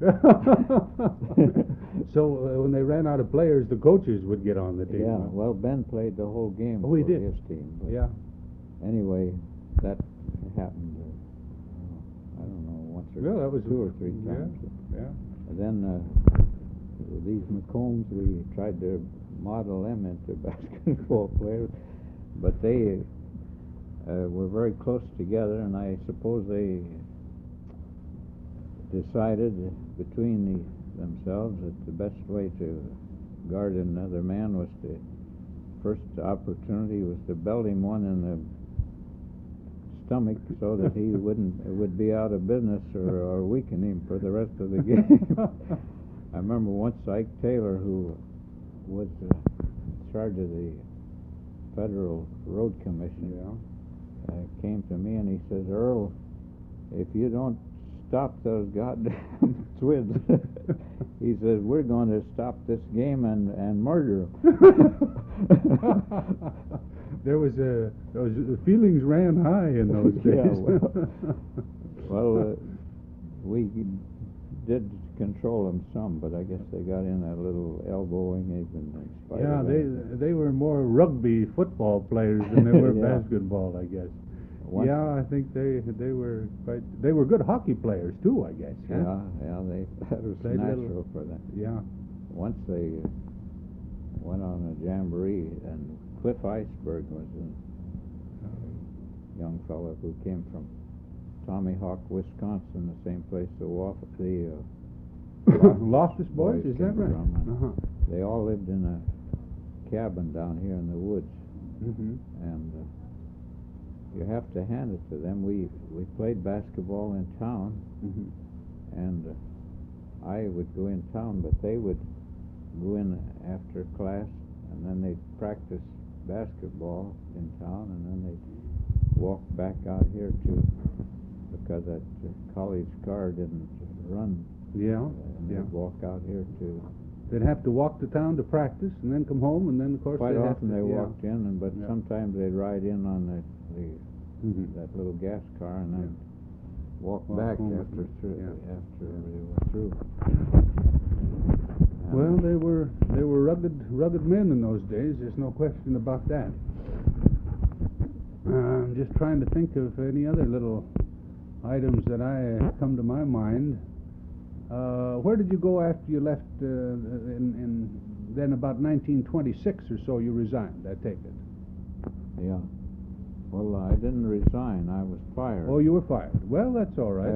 So uh, when they ran out of players, the coaches would get on the team. Yeah, huh? well, Ben played the whole game Oh, he for did? his team. But Yeah. Anyway, that happened, uh, I don't know, once or Well, that was two or three yeah, times. Yeah. And then uh, these McCombs, we tried to model them into basketball players, but they uh, were very close together, and I suppose they decided between the, themselves that the best way to guard another man was to, first opportunity was to belt him one in the stomach so that he wouldn't would be out of business or, or weaken him for the rest of the game. I remember once Ike Taylor, who was uh, in charge of the Federal Road Commission, Yeah. uh, came to me and he says, "Earl, if you don't stop those goddamn twins, he says, we're going to stop this game and, and murder him. There was a, those feelings ran high in those days. Yeah, well, well uh, we did control them some, but I guess they got in a little elbowing even in spite yeah, of they that. they were more rugby football players than they were Yeah. basketball, I guess. One- Yeah, I think they they were quite. They were good hockey players too, I guess. huh? Yeah, yeah, they, that was Played natural little- for them. Yeah. Once they uh, went on a jamboree, and Cliff Iceberg was a young fellow who came from Tommy Hawk, Wisconsin, the same place the Waf- the uh, Loftus Boys, Boys is that came right? from, Uh-huh. they all lived in a cabin down here in the woods, Mm-hmm. and uh, you have to hand it to them. We we played basketball in town, Mm-hmm. and uh, I would go in town, but they would go in after class, and then they'd practice basketball in town, and then they'd walk back out here to, because that uh, college car didn't run, Yeah. and Yeah. they'd walk out here to, They'd have to walk to town to practice, and then come home, and then of course quite they'd often have they to, yeah. walked in, and but Yeah. sometimes they'd ride in on the, the Mhm. that little gas car, and then walk Walk back home with after them, through, yeah. after they were through. Well, they were they were rugged rugged men in those days. There's no question about that. Uh, I'm just trying to think of any other little items that I uh, come to my mind. Uh, where did you go after you left? Uh, in, in then about nineteen twenty-six or so, you resigned. I take it. Yeah. Well, I didn't resign. I was fired. Oh, you were fired. Well, that's all right. Uh,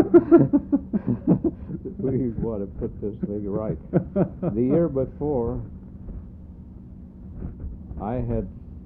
we want to put this thing right. The year before, I had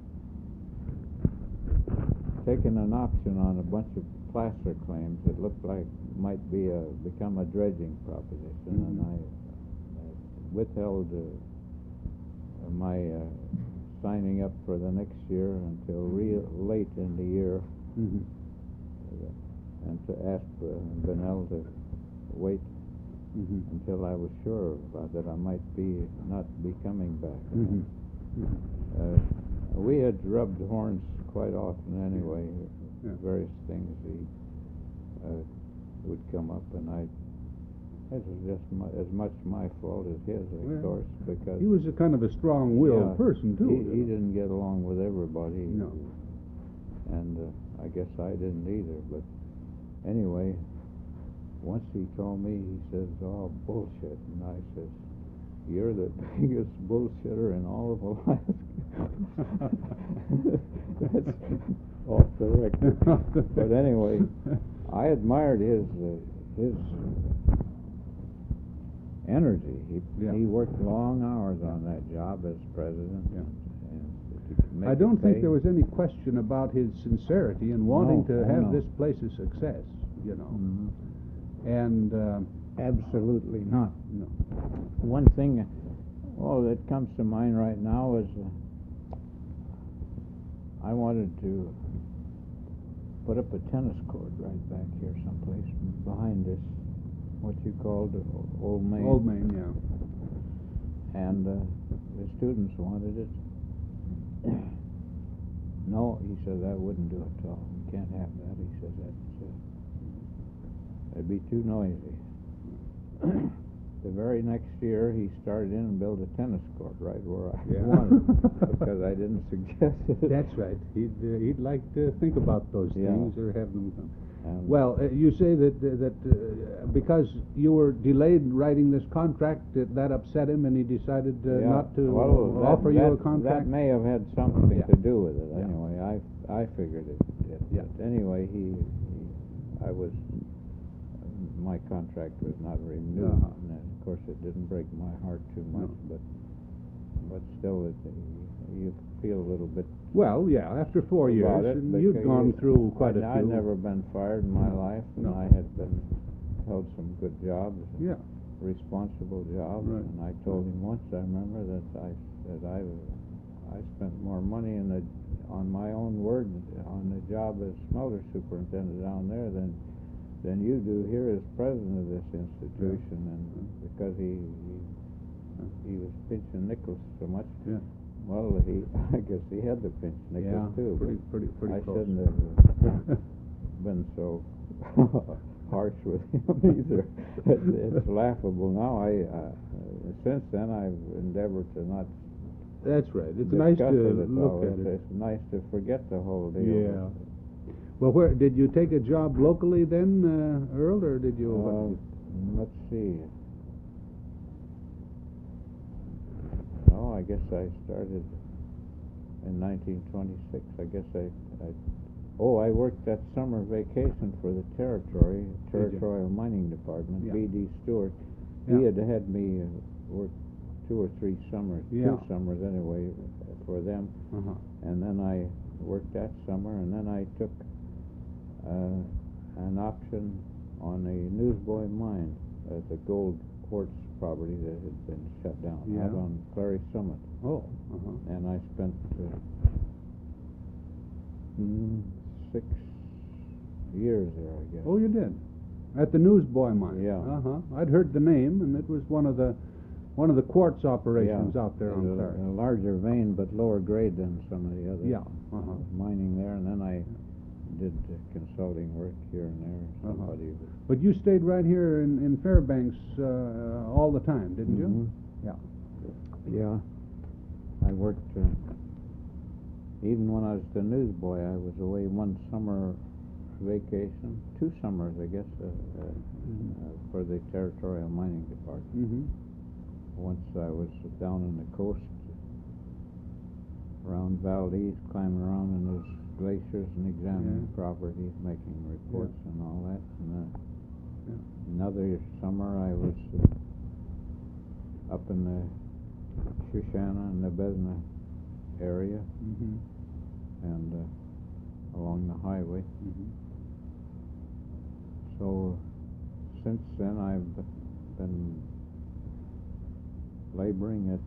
taken an option on a bunch of placer claims that looked like might be a become a dredging proposition, Mhm. and I, I withheld uh, my uh, signing up for the next year until real late in the year, Mhm. and to ask uh, Benell to wait Mhm. until I was sure about that I might be not be coming back. Mhm. Uh, we had rubbed horns quite often anyway. Yeah. Various things he uh, would come up, and I. This was just mu as much my fault as his, of Well, course, because He was a kind of a strong-willed yeah, person too. He, you he know. didn't get along with everybody. No. And uh, I guess I didn't either. But anyway, once he told me, he says, "Oh, bullshit," and I says, "You're the biggest bullshitter in all of Alaska." That's off the record. But anyway, I admired his uh, his energy. He Yeah. he worked long hours on that job as president. Yeah. And to make I it don't think pay. there was any question about his sincerity in wanting No, to oh, have no. this place a success, you know. Mhm. And uh, Absolutely not. no. One thing, oh, that comes to mind right now is uh, I wanted to put up a tennis court right back here someplace behind this, what you called uh, Old Main. Old Main, yeah. And uh, the students wanted it. No, he said, that wouldn't do it, Tom. You can't have that. He said, that's, uh, that'd be too noisy. The very next year, he started in and built a tennis court right where I Yeah. wanted, because I didn't suggest it. That's right. He'd uh, he'd like to think about those Yeah. things or have them come. And Well, uh, you say that uh, that uh, because you were delayed writing this contract, that, that upset him, and he decided uh, yeah, not to well, that, offer you a that- contract. That may have had something Yeah. to do with it. Yeah. Anyway, I I figured it did. Yeah. But anyway, he, he I was my contract was not renewed, Uh-huh. and of course it didn't break my heart too much, No. but but still, it, you feel a little bit Well, yeah, after four years, about it. and you'd because gone you- through quite I'd, a I'd few. never been fired in my No. life, and No. I had been held some good jobs, Yeah. responsible jobs, Right. and I told him once, I remember that I that I I spent more money in the on my own word on the job as smelter superintendent down there than than you do here as president of this institution, and because he, he he was pinching nickels so much. Yeah. Well, he I guess he had to pinch nickels Yeah, too. pretty, but pretty, pretty I close. shouldn't have been so harsh with him either. It's, it's laughable now. I uh, since then I've endeavored to not. That's right. It's nice to discuss it at look all. at It's, it. it's nice to forget the whole deal. Yeah. Well, where did you take a job locally then, uh, Earl, or did you? what Uh, did let's see. No, I guess I started in nineteen twenty-six. I guess I, I, oh, I worked that summer vacation for the territory, Territorial Mining Department, Yeah. B D Stewart. Yeah. He had had me uh, work two or three summers, Yeah. two summers anyway, for them. you? Uh-huh. And then I worked that summer, and then I took uh, an option on a Newsboy mine at the gold quartz property that had been shut down Yeah. out on Clary Summit. Oh. Uh-huh. And I spent uh, mm, six years there, I guess. Oh, you did? At the Newsboy mine? Yeah. Uh-huh. I'd heard the name, and it was one of the one of the quartz operations Yeah. out there It on was Clary. a, a larger vein, but lower grade than some of the others. Yeah. Uh-huh. Mining there, and then I did uh, consulting work here and there. Uh-huh. Somebody was But you stayed right here in, in Fairbanks uh, all the time, didn't you? Mhm. Yeah. Yeah, I worked, uh, even when I was the newsboy, I was away one summer vacation, two summers, I guess, uh, uh, uh, for the Territorial Mining Department. Mm-hmm. Once I was down on the coast, around Valdez, climbing around in those glaciers and examining Yeah. properties, making reports and all that. And uh, Yeah. another summer I was uh, up in the Shoshana and Nebezna area, Mm-hmm. and uh, along the highway. Mm-hmm. So since then I've been laboring at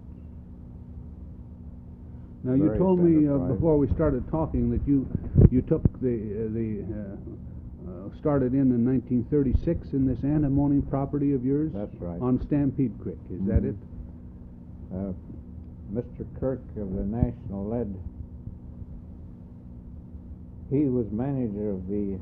Now you various told me uh, enterprises. before we started talking that you you took the uh, the uh, uh, started in in nineteen thirty-six in this antimony property of yours. That's right. On Stampede Creek. Is that Mhm. it? Uh, Mister Kirk of the National Lead, he was manager of the,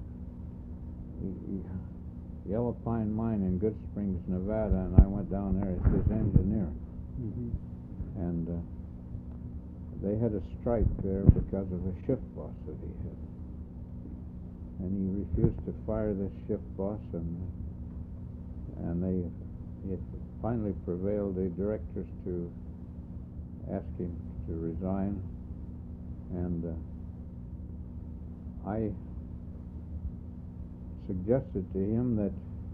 the Yellow Pine Mine in Good Springs, Nevada, and I went down there as his engineer. Mm-hmm. And uh, they had a strike there because of a shift boss that he had. And he refused to fire this shift boss, and and they it finally prevailed the directors to ask him to resign. And uh, I suggested to him that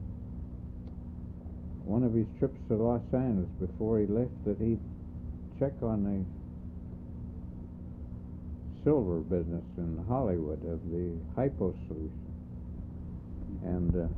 one of his trips to Los Angeles before he left, that he check on the silver business in Hollywood of the hypo solution. And uh,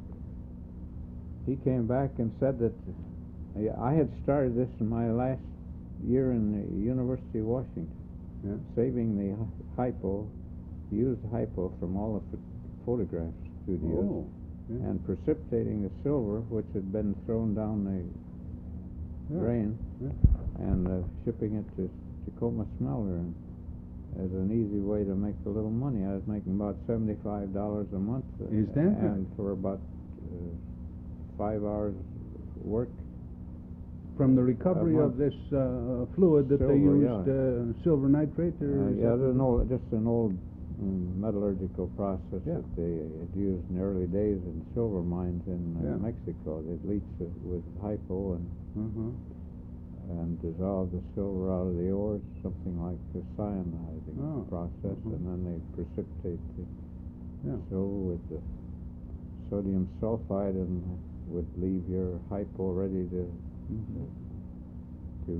he came back and said that I had started this in my last year in the University of Washington, Yeah. saving the hypo, used hypo from all the ph- photograph studios, Oh. Yeah. and precipitating the silver, which had been thrown down the Yeah. drain, Yeah. and uh, shipping it to Tacoma Smelter, and as an easy way to make a little money. I was making about seventy-five dollars a month. uh, Is that right? And for about uh, five hours work. From the recovery Uh, of this uh, fluid that they silver, used, yeah. uh, silver nitrate, or Uh, is yeah, that- there's an old, just an old mm, metallurgical process Yeah. that they had used in the early days in silver mines in uh, Yeah. Mexico. They'd leach it with hypo and Uh-huh. and dissolve the silver out of the ores, something like the cyaniding Oh, process, mhm. and then they precipitate the Yeah. silver with the sodium sulfide, and would leave your hypo ready to Mhm. to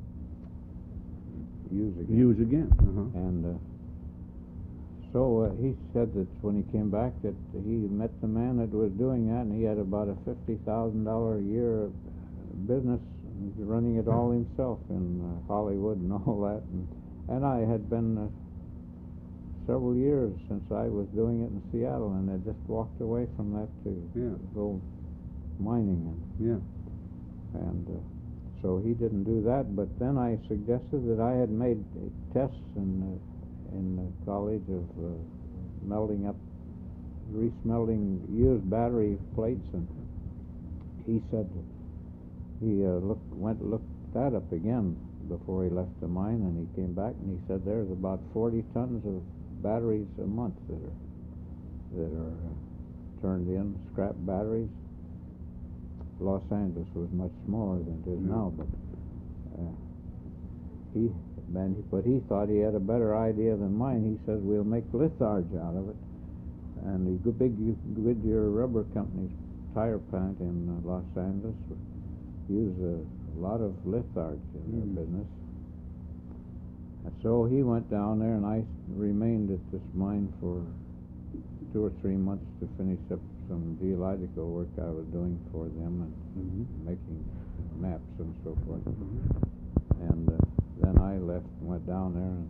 use again. Use again. Uh-huh. And uh, so uh, he said that when he came back that he met the man that was doing that, and he had about a fifty thousand dollar a year business, running it all himself in uh, Hollywood and all that. And, and I had been uh, several years since I was doing it in Seattle, and I just walked away from that to Yeah. go mining. And, Yeah. and uh, so he didn't do that, but then I suggested that I had made tests in, uh, in the college of uh, melting up, re-smelting used battery plates, and he said he uh, looked, went and looked that up again before he left the mine, and he came back and he said there's about forty tons of batteries a month that are that are uh, turned in, scrap batteries. Los Angeles was much smaller than it is Mm. now, but uh, he man, but he thought he had a better idea than mine. He says we'll make litharge out of it, and the good- big Goodyear Rubber Company's tire plant in uh, Los Angeles used a lot of litharge in Mm. their business. And so he went down there, and I remained at this mine for two or three months to finish up some geological work I was doing for them and Mm-hmm. making maps and so forth. Mm-hmm. And uh, then I left and went down there, and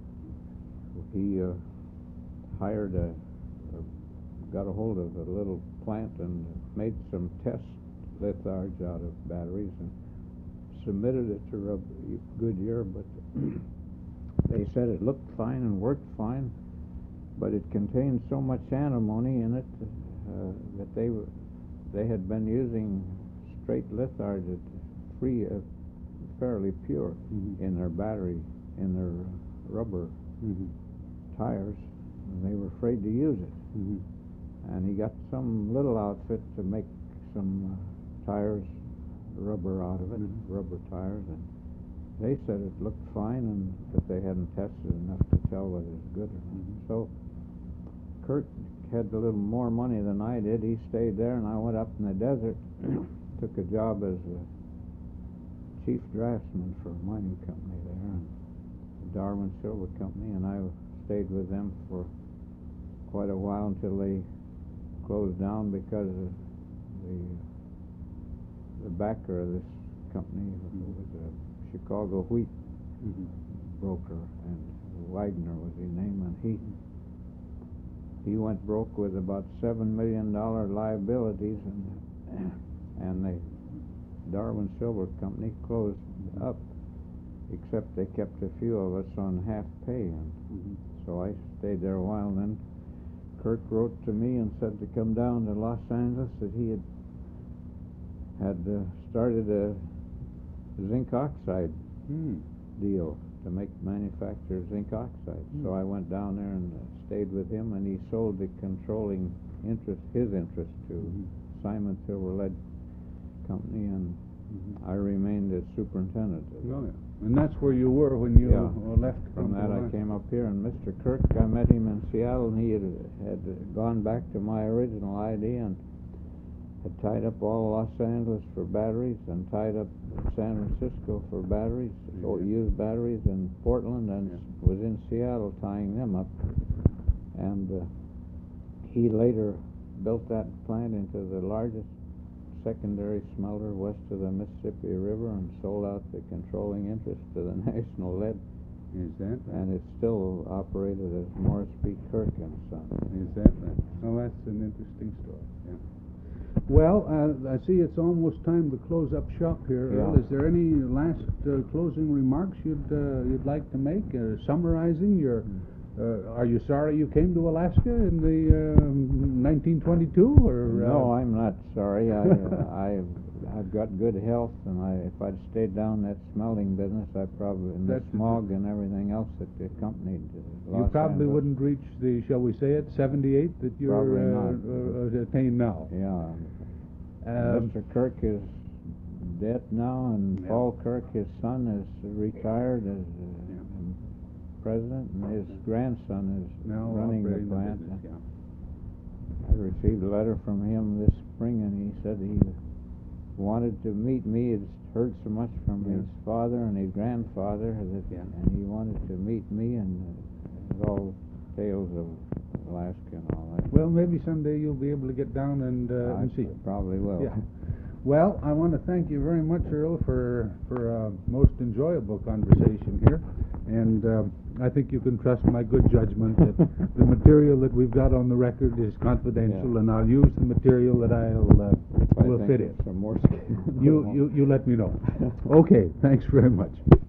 he uh, hired a, a, got a hold of a little plant and made some test litharge out of batteries and submitted it to Rub Goodyear, but they said it looked fine and worked fine, but it contained so much antimony in it uh, that they were, they had been using straight litharge, free, uh, fairly pure, Mm-hmm. in their battery, in their rubber Mm-hmm. tires, and they were afraid to use it. Mm-hmm. And he got some little outfit to make some uh, tires, rubber out of it, Mhm. rubber tires, and they said it looked fine, and but they hadn't tested enough to tell whether it was good or not. Mhm. So Kurt had a little more money than I did. He stayed there, and I went up in the desert, took a job as a chief draftsman for a mining company there, and the Darwin Silver Company, and I stayed with them for quite a while until they closed down because of the the backer of this company was a Chicago wheat Mm-hmm. broker, and Wagner was his name, and he he went broke with about seven million dollar liabilities, and and the Darwin Silver Company closed up, except they kept a few of us on half pay, and Mm-hmm. so I stayed there a while. And then Kirk wrote to me and said to come down to Los Angeles, that he had had uh, started a zinc oxide Mm. deal to make manufacture zinc oxide. Mm. So I went down there and uh, stayed with him, and he sold the controlling interest, his interest, to Mhm. Simon Silver Lead Company, and Mhm. I remained as superintendent of it. Oh, yeah. And that's where you were when you Yeah. uh, left From that I Alaska. came up here, and Mister Kirk, I met him in Seattle, and he had, had gone back to my original idea and had tied up all Los Angeles for batteries and tied up San Francisco for batteries, so Yeah. used batteries in Portland, and Yeah. was in Seattle tying them up. And uh, he later built that plant into the largest secondary smelter west of the Mississippi River and sold out the controlling interest to the National Lead, Is that right? and it's still operated as Morris B. Kirk and Son. Is that right? Well, that's an interesting story. Yeah. Well, uh, I see it's almost time to close up shop here, Earl. Yeah. Is there any last uh, closing remarks you'd uh, you'd like to make? Uh, summarizing your, uh, are you sorry you came to Alaska in the um, nineteen twenty-two? Or uh, No, I'm not sorry. I, uh, I've I've got good health, and I if I'd stayed down that smelting business, I probably and the That's- smog and everything else that accompanied uh, you Los probably Angeles. wouldn't reach the, shall we say it, seventy-eight that you're Probably uh, not. uh, attained now. Yeah. Um, Mister Kirk is dead now, and Yeah. Paul Kirk, his son, is retired as uh, Yeah. president, and his grandson is now running the operating plant. business, yeah. I received a letter from him this spring, and he said he wanted to meet me. He'd heard so much from Yeah. his father and his grandfather, that, Yeah. and he wanted to meet me, and uh, it was all tales of Alaska and all that. Well, maybe someday you'll be able to get down and, uh, I and see. probably will. Yeah. Well, I want to thank you very much, Earl, for for a most enjoyable conversation here. And uh, I think you can trust my good judgment that the material that we've got on the record is confidential, Yeah. and I'll use the material that I'll uh, If I will think fit in. it's a more scandal, You, you, you let me know. Okay, thanks very much.